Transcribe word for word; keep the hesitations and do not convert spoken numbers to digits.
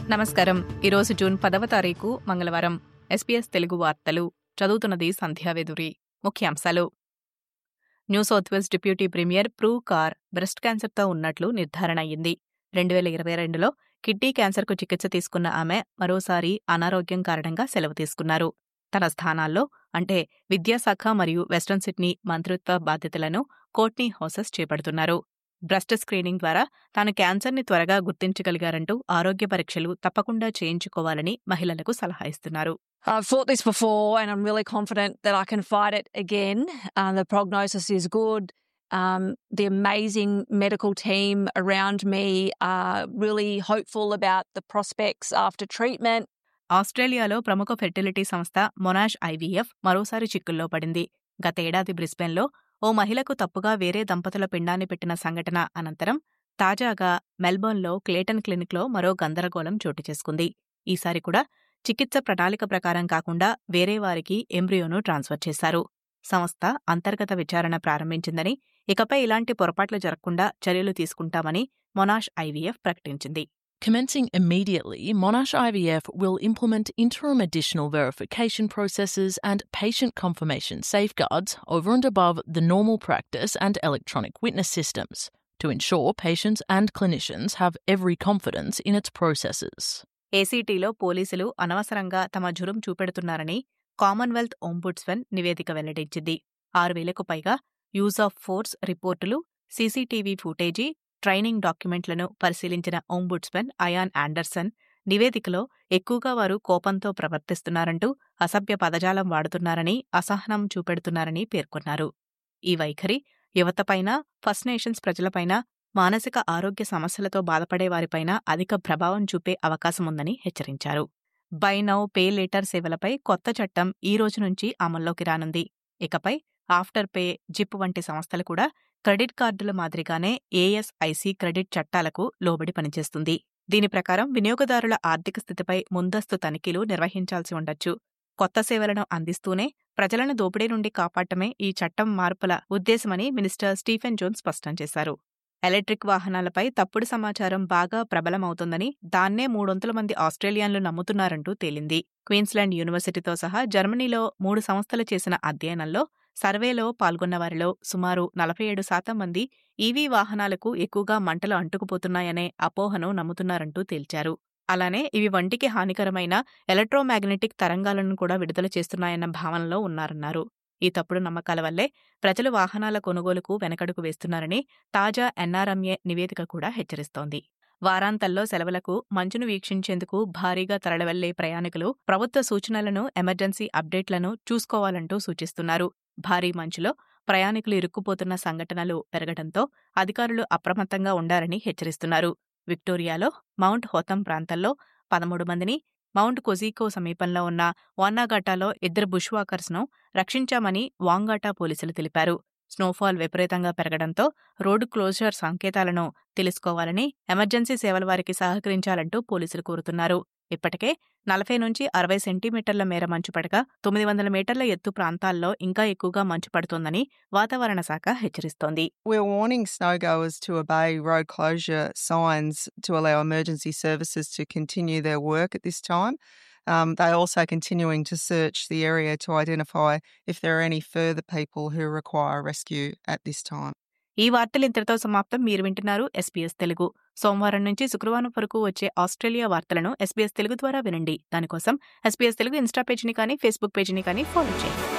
నమస్కారం. ఈరోజు జూన్ పదవ తారీఖు మంగళవారం. ఎస్పీఎస్ తెలుగు వార్తలు చదువుతున్నది సంధ్యావేదురి. ముఖ్యాంశాలు. New South Wales deputy premier Prue Carr breast క్యాన్సర్తో ఉన్నట్లు నిర్ధారణ అయ్యింది. రెండు వేల ఇరవై రెండులో కిడ్నీ క్యాన్సర్కు చికిత్స తీసుకున్న ఆమె మరోసారి అనారోగ్యం కారణంగా సెలవు తీసుకున్నారు. తన స్థానాల్లో అంటే విద్యాశాఖ మరియు వెస్ట్రన్ సిడ్నీ మంత్రిత్వ బాధ్యతలను కోర్ట్నీ హౌసెస్ చేపడుతున్నారు. బ్రెస్ట్ స్క్రీనింగ్ ద్వారా తాను క్యాన్సర్ని త్వరగా గుర్తించగలిగారంటూ ఆరోగ్య పరీక్షలు తప్పకుండా చేయించుకోవాలని మహిళలకు సలహా ఇస్తున్నారు. I've fought this before and I'm really confident that I can fight it again. Uh, the prognosis is good. Um, the amazing medical team around me are really hopeful about the prospects after treatment. ఆస్ట్రేలియాలో ప్రముఖ fertility సంస్థ Monash IVF మరోసారి చిక్కుల్లో పడింది. గతేడాది బ్రిస్బెన్లో ఓ మహిళకు తప్పుగా వేరే దంపతుల పిండాన్ని పెట్టిన సంఘటన అనంతరం తాజాగా మెల్బోర్న్లో క్లేటన్ క్లినిక్లో మరో గందరగోళం చోటు చేసుకుంది. ఈసారి కూడా చికిత్స ప్రణాళిక ప్రకారం కాకుండా వేరే వారికి ఎంబ్రియోను ట్రాన్స్ఫర్ చేశారు. సంస్థ అంతర్గత విచారణ ప్రారంభించిందని, ఇకపై ఇలాంటి పొరపాట్లు జరగకుండా చర్యలు తీసుకుంటామని మొనాష్ ఐవీఎఫ్ ప్రకటించింది. Commencing immediately, Monash I V F will implement interim additional verification processes and patient confirmation safeguards over and above the normal practice and electronic witness systems to ensure patients and clinicians have every confidence in its processes. ఏసీటీలో పోలీసులు అనవసరంగా తమ జురం చూపెడుతున్నారని Commonwealth ఓంబుడ్స్మన్ నివేదిక వెల్లడించింది. ఆరు వేలకు పైగా use of force రిపోర్టులు, సీసీటీవీ ఫుటేజీ, ట్రైనింగ్ డాక్యుమెంట్లను పరిశీలించిన ఓంబుడ్స్మన్ అయాన్ ఆండర్సన్ నివేదికలో ఎక్కువగా వారు కోపంతో ప్రవర్తిస్తున్నారంటూ అసభ్య పదజాలం వాడుతున్నారని, అసహనం చూపెడుతున్నారని పేర్కొన్నారు. ఈ వైఖరి యువతపైన, ఫస్ట్ నేషన్స్ ప్రజలపైన, మానసిక ఆరోగ్య సమస్యలతో బాధపడేవారిపైన అధిక ప్రభావం చూపే అవకాశముందని హెచ్చరించారు. బై నౌ పే లేటర్ సేవలపై కొత్త చట్టం ఈ రోజు నుంచి అమల్లోకి రానుంది. ఇకపై ఆఫ్టర్ పే, జిప్ వంటి సంస్థలు కూడా క్రెడిట్ కార్డుల మాదిరిగానే ఏఎస్ఐసి క్రెడిట్ చట్టాలకు లోబడి పనిచేస్తుంది. దీని ప్రకారం వినియోగదారుల ఆర్థిక స్థితిపై ముందస్తు తనిఖీలు నిర్వహించాల్సి ఉండొచ్చు. కొత్త సేవలను అందిస్తూనే ప్రజలను దోపిడీ నుండి కాపాడటమే ఈ చట్టం మార్పుల ఉద్దేశమని మినిస్టర్ స్టీఫెన్ జోన్స్ స్పష్టం చేశారు. ఎలక్ట్రిక్ వాహనాలపై తప్పుడు సమాచారం బాగా ప్రబలమవుతోందని, దాన్నే మూడొంతుల మంది ఆస్ట్రేలియన్లు నమ్ముతున్నారంటూ తేలింది. క్వీన్స్లాండ్ యూనివర్సిటీతో సహా జర్మనీలో మూడు సంస్థలు చేసిన అధ్యయనంలో సర్వేలో పాల్గొన్నవారిలో సుమారు నలభై ఏడు శాతం మంది ఈవీ వాహనాలకు ఎక్కువగా మంటలు అంటుకుపోతున్నాయనే అపోహను నమ్ముతున్నారంటూ తేల్చారు. అలానే ఇవి వంటికి హానికరమైన ఎలక్ట్రోమాగ్నెటిక్ తరంగాలను కూడా విడుదల చేస్తున్నాయన్న భావనలో ఉన్నారన్నారు. ఈ తప్పుడు నమ్మకాల వల్లే ప్రజలు వాహనాల కొనుగోలుకు వెనకడుగు వేస్తున్నారని తాజా ఎన్ఆర్ఎంఏ నివేదిక కూడా హెచ్చరిస్తోంది. వారాంతాల్లో సెలవులకు మంచును వీక్షించేందుకు భారీగా తరలివెళ్లే ప్రయాణికులు ప్రభుత్వ సూచనలను, ఎమర్జెన్సీ అప్డేట్లను చూసుకోవాలంటూ సూచిస్తున్నారు. భారీ మంచులో ప్రయాణికులు ఇరుక్కుపోతున్న సంఘటనలు పెరగడంతో అధికారులు అప్రమత్తంగా ఉండాలని హెచ్చరిస్తున్నారు. విక్టోరియాలో మౌంట్ హోథమ్ ప్రాంతంలో పదమూడు మందిని, మౌంట్ కొజీకో సమీపంలో ఉన్న వాన్నాగాటాలో ఇద్దరు బుష్ వాకర్స్ను రక్షించామని వాంగాటా పోలీసులు తెలిపారు. స్నోఫాల్ విపరీతంగా పెరగడంతో రోడ్డు క్లోజర్ సంకేతాలను తెలుసుకోవాలని, ఎమర్జెన్సీ సేవల వారికి సహకరించాలంటూ పోలీసులు కోరుతున్నారు. ఇప్పటికే నలభై నుంచి అరవై సెంటీమీటర్ల మేర మంచు పడగా తొమ్మిది వందల మీటర్ల ఎత్తు ప్రాంతాల్లో ఇంకా ఎక్కువగా మంచు పడుతోందని వాతావరణ శాఖ హెచ్చరిస్తోంది. We're warning snowgoers to obey road closure signs to allow emergency services to continue their work at this time. Um, they're also continuing to search the area to identify if there are any further people who require rescue at this time. ఈ వార్తలు ఇంతటితో సమాప్తం. మీరు వింటున్నారు SBS Telugu. సోమవారం నుంచి శుక్రవారం వరకు వచ్చే ఆస్ట్రేలియా వార్తలను ఎస్బీఎస్ తెలుగు ద్వారా వినండి. దానికోసం ఎస్బీఎస్ తెలుగు ఇన్స్టా పేజీని కానీ, ఫేస్బుక్ పేజీని కానీ ఫాలో చేయండి.